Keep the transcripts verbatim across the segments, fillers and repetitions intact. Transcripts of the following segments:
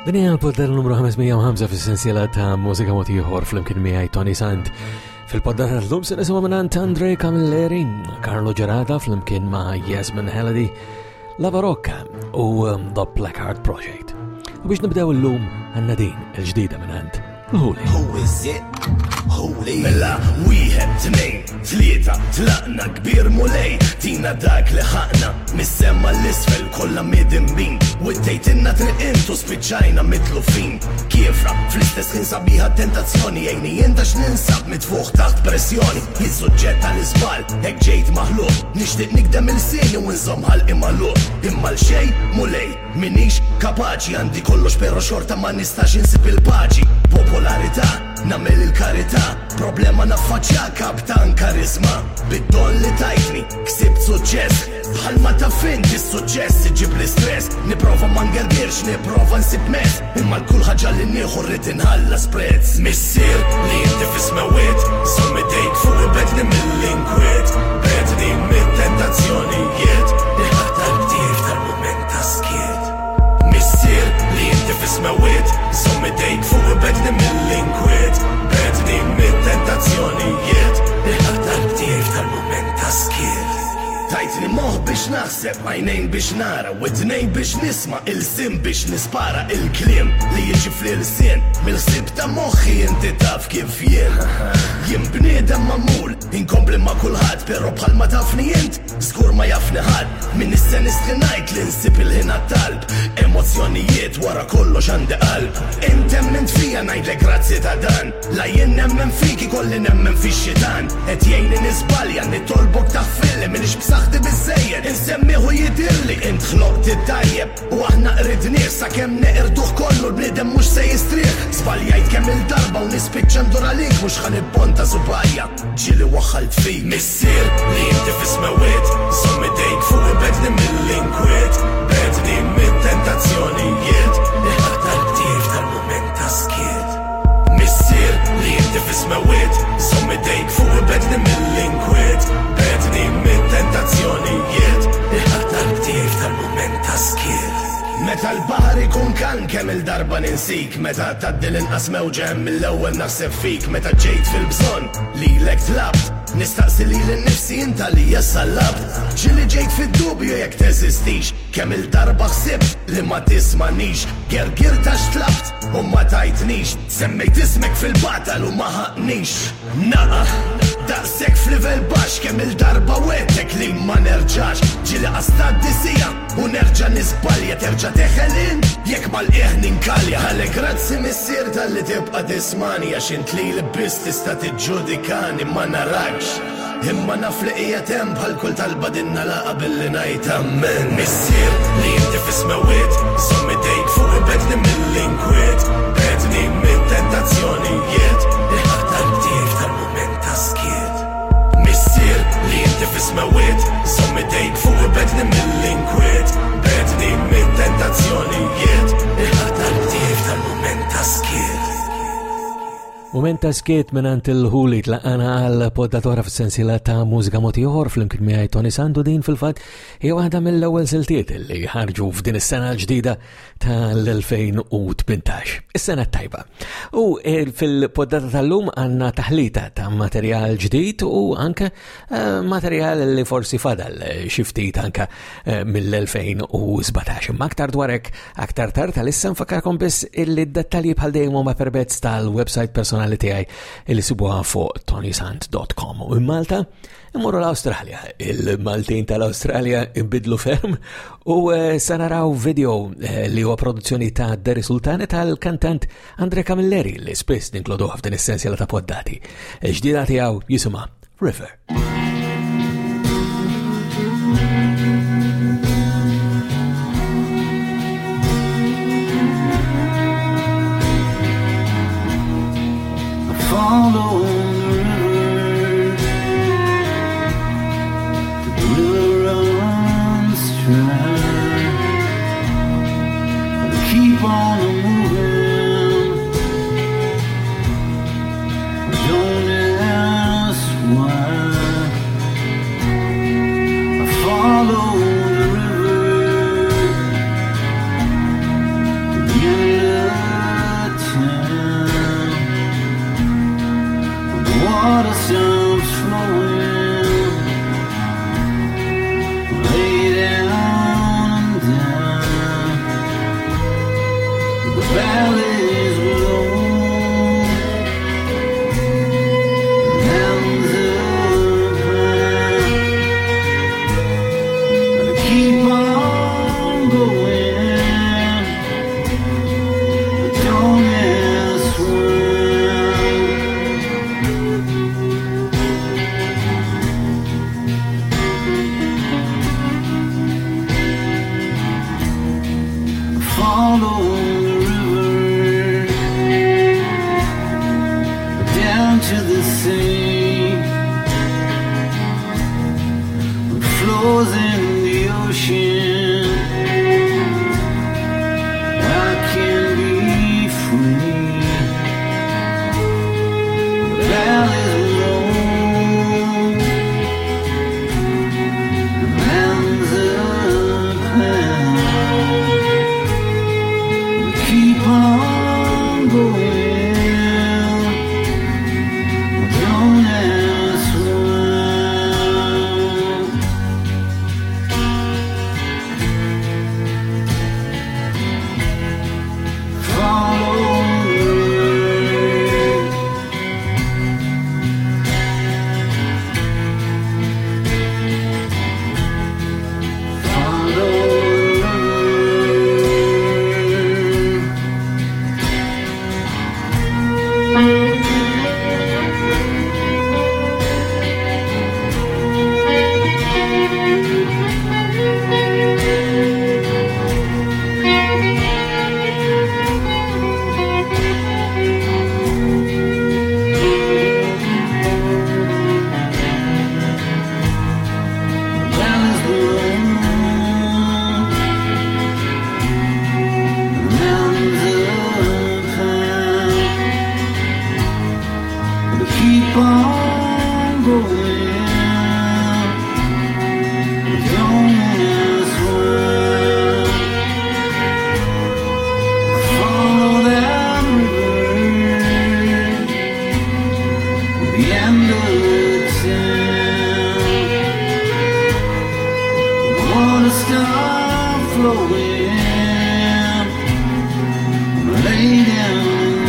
Din hija l-poddar numru ħamesmija u ħamsa fis-sensiela ta' mużika mod ieħor flimkien miegħi Tony Sant. Fil-poddar tal-lum se nisimgħu mingħand Andre Camilleri, Carlo Gerada flimkien ma' Yasmin Halliday, Lava Rocca u um, The Black Heart Project. U biex nibdew illum għandna din il-ġdida mingħand Holy. Who is it? Holy. Mela, wieħed, tnejn, tlieta, tlaqna kbir mulej, tina dak li ħaqna, mis-semma l-isfel kollha midinbin, u ttejtinna triqintu spiċċajna mitlu fin. Kiefra, fl-istess ħin sabiħa tentazzjoni, jgħini jenta x'ninsab mitfuħ taħt pressjoni, jis-suġġett tal-iżbal, hekk ġejt maħluq, nixtieq nikdem il-sini u nżomm ħalqi magħluq, imma l-xejn mulej, minix kapaċi għandi kollox però xorta ma nistax insib il-paċi. Popolarità, namel il-karità, problema naffaċċja kaptan karizma, bid-don li tajtni, ksibt suċċess, bħalma ta' fint is-suċċess iġib l-istress, niprofa ma ngergirx, niprofa nsib mess, imma l-kull ħaġa li nieħu rrid inħallas prezz. Missier li inti fismewiet, sommi dejk fuq ibedni mill-inkwiet, bedni mit-tentazzjonijiet, iħatta l-ktir tal-moment ta' skiet. Missier li inti fismewiet, sommi dejk fuq ibedni mill-inkwiet, bedni mit-tentazzjonijiet, iħatta l-ktir tal-moment ta' skiet. Tajtni moħ biex naħseb, għajnejn biex nara, u id-nej biex nisma, il-sim biex nispara, il-klim li jiġi fl-il-sin, mil-sib ta' moħħi inti taf kif jien. Jien bniedem mamul, inkompli ma' kulħadd, pero bħalma tafni jint, skur ma jafni ħadd, min nissen istrinajt li nsib il-ħina talb, emozjonijiet wara kollox għandi qalb. Intem ment fija ngħidlek grazzi ta' dan, la jien nemmen fiki kolli nemmen fix-xitan, et jgħini nisbalja nitolbok taħfilli minix b'saħħti biżejjed, insemmiħu jidirli int ħloqt it-tajjeb, u aħna qrid nies sakemm neqirduh kollu l-bniedem mhux se jistrieħ, żbaljajt kemm il-darba u nispiċċa ndur għalik mhux ħanibbonta subajja, ġieli waħħalt fik. Missier li inti fismewiet, sommi dejk fuq ibedni mill-inkwiet, bedni mit-tentazzjonijiet, iħatta l-ktir tal-moment ta' skiet. Missier li inti fismewiet, sommi dejk fuq ibedni mill-inkwiet, bedni mit-tentazzjonijiet, iħatta l-ktir tal-moment ta' skiet. Meta l-baħar ikun kan kemm il-darba ninsik, meta tgħaddi l-inqas mewġa hemm mill-ewwel naħseb fik, meta ġejt fil-bżonn lilek tlabt, nistaqsi li l-nifsi inta li jassallabt, ġili ġejt fid-dubju jekk teżistix, kemm il-darba ħsibt li ma tismanix, gergir ta' xtlabt u ma tajtnix, semmejt ismek fil-batal u ma ħaqnix. Naqa, daqsek f'livell baxx kemm il-darba wettek li ma nerġax, ġili qastad sija u nerġa' nisbalja terġa' teħelin jekk mal-qiegħ ninkalja. Ħalek grazzi missier tal-li tibqa' tismani għax int li l-biss tista' tiġġudikani ma narakx, imma naf li qiegħed hemm bħal kull talba dinna laqa billi ngħid ammen. Missier li inti fismewiet, sommi dejk fuq ibedni mill-inkwiet, bedni mit-tentazzjonijiet, iħatta l-ktir tal-moment ta' skiet. Missier li inti fismewiet, sommi dejk fuq ibedni mill-inkwiet, bedni mit-tentazzjonijiet, iħatta l-ktir tal-moment ta' skiet. Moment ta' skiet minant il-ħuli tlaqana għal-poddatora f-sensila ta' mużika moti ieħor fl-imkien miegħi Tony Sant, din fil-fatt hija waħda mill-ewwel siltiet li ħarġu f'din is-sena l-ġdida tal-elfejn u tmintax. Is-sena tajba. U fil-poddata tal-lum għandna taħlita ta' materjal ġdid u anke materjal li forsi fadal xi ftit anke mill-elfejn u sbatax. Imma aktar dwarek aktar tard tal-issa nfakkarkom biss il-dettalji bħal dejjem huma permezz tal-website personali tiegħi li sibuha fuq tony sant dot com. U Malta immorru l-Awstralja. Il-Maltin tal-Awstralja imbidlu ferm u sa naraw video li huwa produzzjoni ta' Derry Sultani tal-kantant Andre Camilleri li spiss ninkluduh f'din is-sensiela ta' poddati. Ġdida tiegħu jisimha River. Follow the river, the river runs dry. Keep on moving, don't ask why. valleys below, mountains of pine. Keep on going, don't ask when. Follow to the sea, what flows in the ocean, I can be free. The valleys below, the mountains of pine. Keep on going. Keep on going, don't ask when. Follow that river, the end of the town. Water stop flowing, lay down.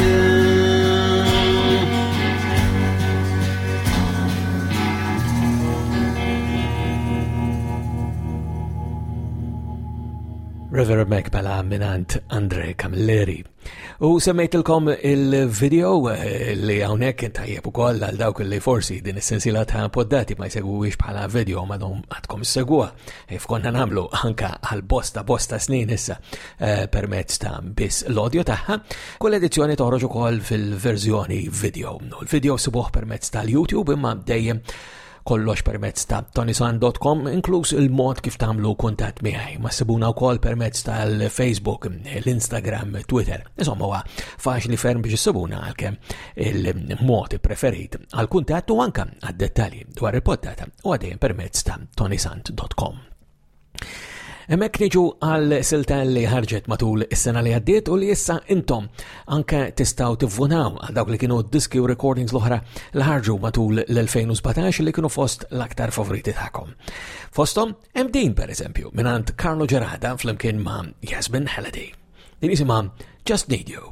River Mekbala minant Andre Camilleri. U semmejtilkom il-video li għawnek tajjeb u koll għal dawk li forsi din essenzjela ta' poddati ma jsegwix bħala video madhom għadkom segwa. Fkonna namlu anka għal bosta bosta snin issa permezz ta' biss l-audio taħħa. Kull edizzjoni toħroġ ukoll fil-verżjoni video. Il-video sibuħ permezz tal-YouTube imma dejjem kollox permezz ta' tonisan dot com, inkluż il-mod kif tagħmlu kuntatt miegħi. Ma ssibuna wkoll permezz tal-Facebook, l-Instagram, Twitter. Insomma huwa faċli ferm biex issibuna għalkemm il-mod preferit għal kuntatt u anke għad-dettalji dwar il-poddata u għadejjem permezz ta' tonisan dot com. Hemmhekk niġu għal silta li ħarġet matul is-sena li għaddiet u li issa intom anke tistgħu tivvunaw għal dawk li kienu diski u recordings l-oħra li ħarġu matul l-elfejn u sebgħtax li kienu fost l-aktar favoriti tagħkom. Fosthom hemm din pereżempju mingħand Carlo Gerada flimkien ma' Yasmin Halliday. Din isimha Just Need You.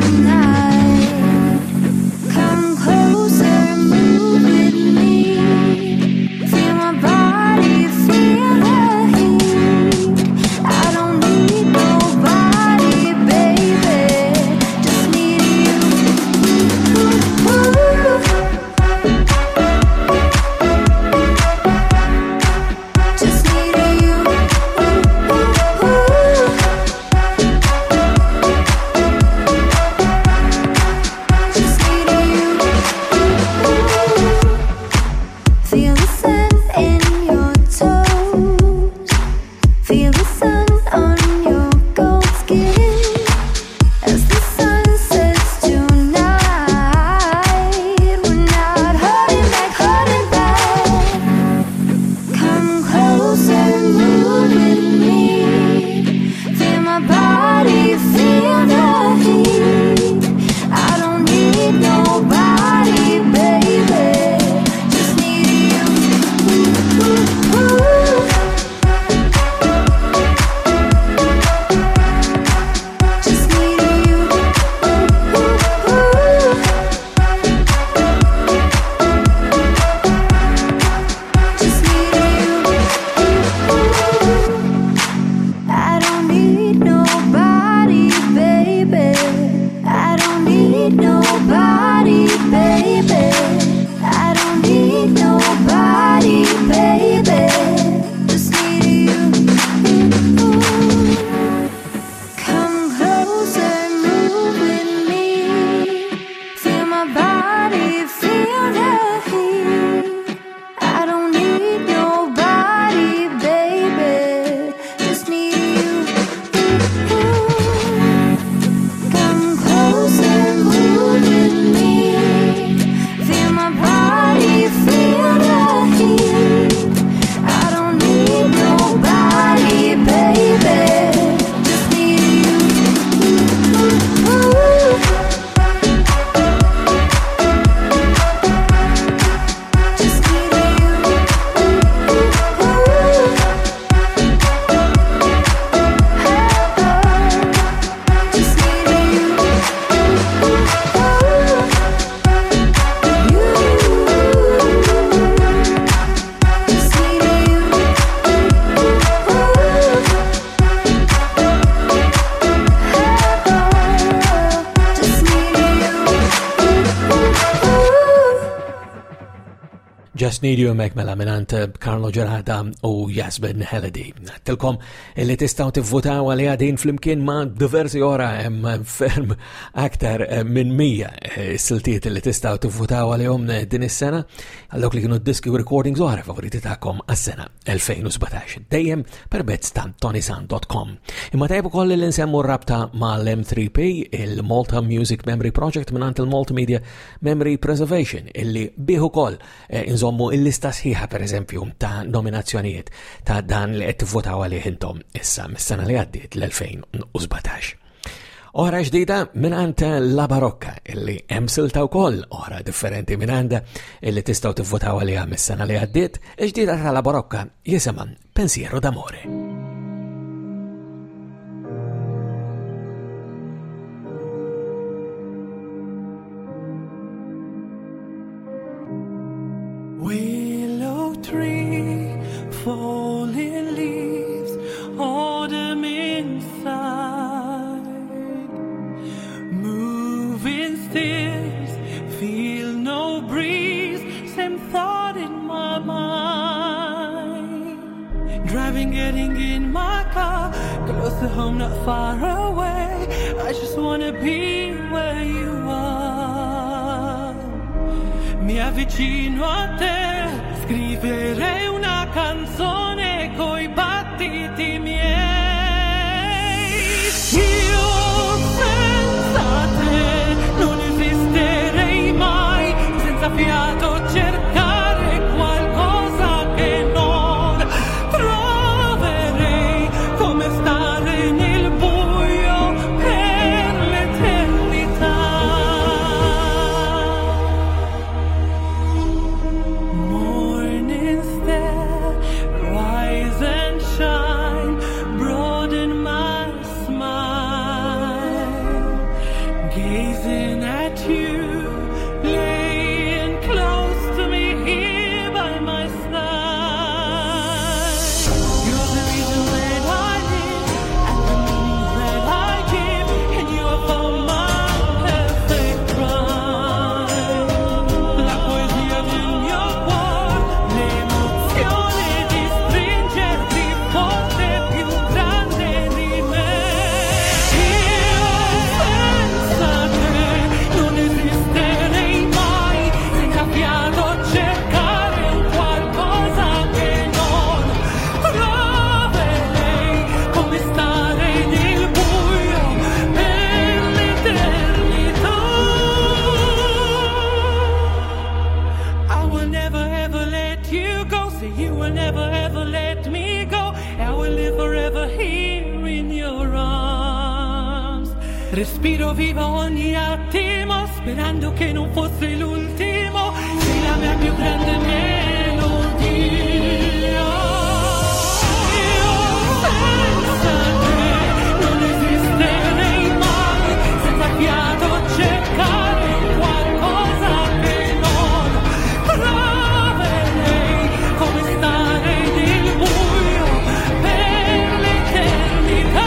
Closer, move with me. Just Need You mek mela minant Carlo Gerada u Yasmin Halliday. Tilkom li tistaw tivvotaw għalli għadin flimkien ma' diversi ora hemm ferm aktar minn mija siltiet li tistaw tivvotaw għalihom din is-sena għal dawk li kienu diski u recordings oħra favoriti tagħkom għas-sena twenty seventeen. Dejjem permezz ta' tonysan dot com. Imma tajb ukoll li nsemmu rabta mal-M three P, il-Malta Music Memory Project minant il-Multimedia Memory Preservation, illi bieħu ukoll nżommu il-lista sħiħa per eżempju ta' nominazzjonijiet ta' dan li qed tivvotaw għalih intom issa mis-sena li għaddiet l-twenty seventeen. Oħra ġdida minant La Barocca illi hemm silta wkoll oħra differenti minn għandha illi tistgħu tivvotaw għaliha mis-sena li għaddiet, ġdida ta' La Barocca jisimha Pensiero d'amore. Willow tree, falling leaves, autumn inside. Moving stairs, feel no breeze, same thought in my mind. Driving, getting in my car, close to home, not far away. I just wanna be where you are. Mi avvicino a te, scriverei una canzone coi battiti miei. Io senza te non esisterei mai, senza fiato cercare qualcosa che non troverei, come stare nel buio per l'eternità. Respiro vivo ogni attimo, sperando che non fosse l'ultimo. Sei la mia più grande melodia. Io senza te non esisterei mai, senza fiato cercare qualcosa che non troverei, come stare nel buio per l'eternità.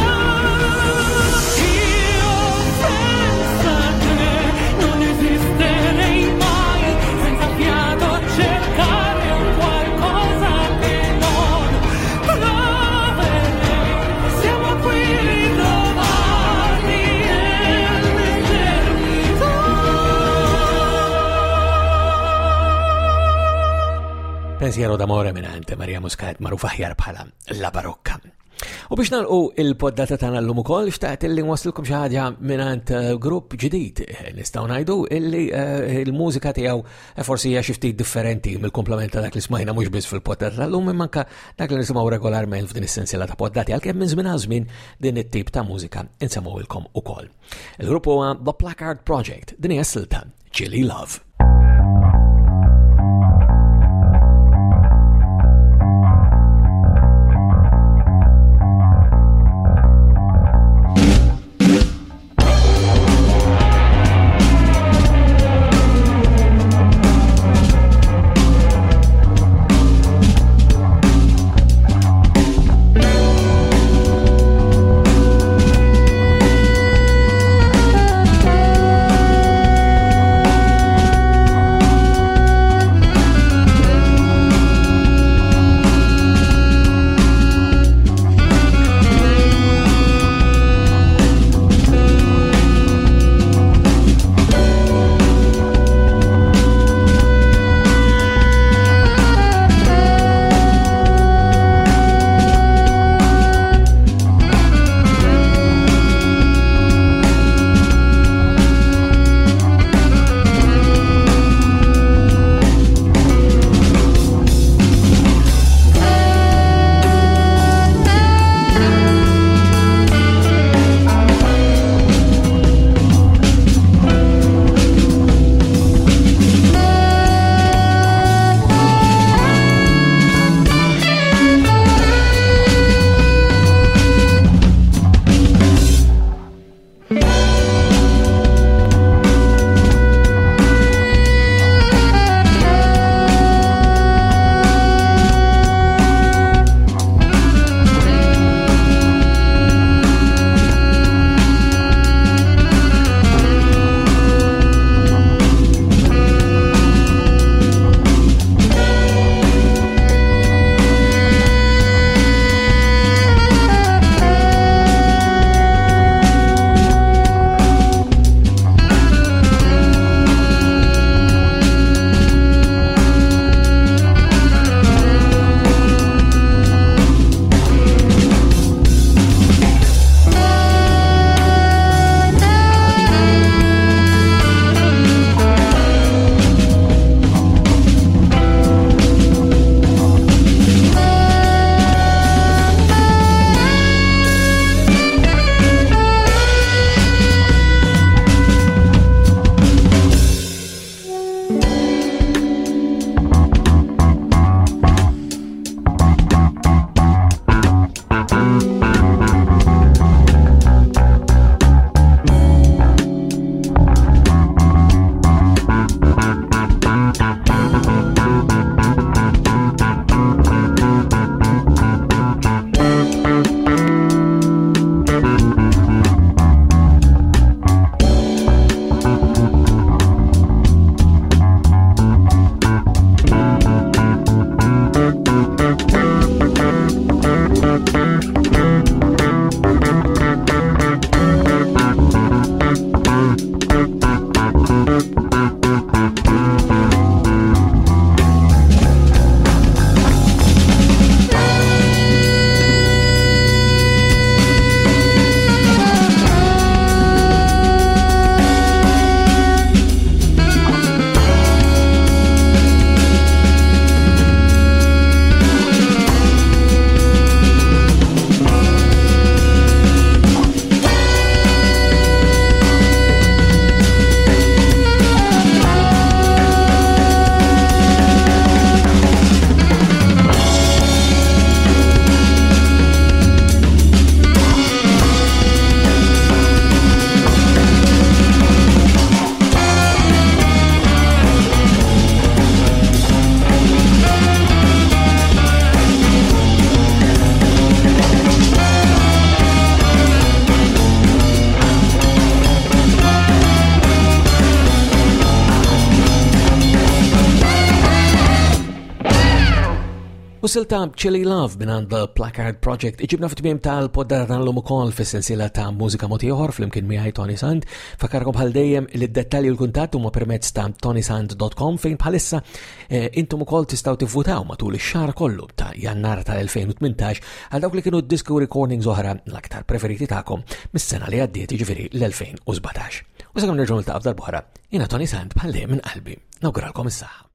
Pensiero d'amore minante Maria Muscat magħrufa aħjar bħala La Barocca. U biex nagħlqu il-poddata tagħna llum ukoll xtaqt illi nwaslilkom xi ħaġa minant grupp ġdid. Nistgħu ngħidu illi il-mużika tiegħu forsi hija xi ftit differenti mill-komplement ta' dak li smajna mhux biss fil-poddata tal-lum imma anke dak li nisimgħu regolarment f'din is-sensiela ta' poddati għalkemm minn żmien żmien din it-tip ta' mużika insemmuhilkom ukoll. Il-grupp huwa The Placard Project, din hija silta Chilly Love. U silta Chili Love minant The Placard Project iġibna fit-tmiem tal-poddata tal-lum ukoll fis-sensiela ta' mużika moti oħor flimkien miegħi Tony Sand. Fakkarkom bħal dejjem li d-dettalji u l-kuntatt huma permezz ta' tony sand dot com fejn bħalissa eh, intom ukoll tistgħu tivvutaw matul ix-xahar kollu ta' Jannar tal-elfejn u tmintax għal dawk li kienu disco recordings oħra l-aktar preferiti tagħkom mis-sena li għaddiet jiġifieri l-elfejn u sbatax. U sakemm nerġgħu niltaqgħu darb'oħra, jiena Tony Sand bħal dejjem minn qalbi. Nawguralkom is-saħħa.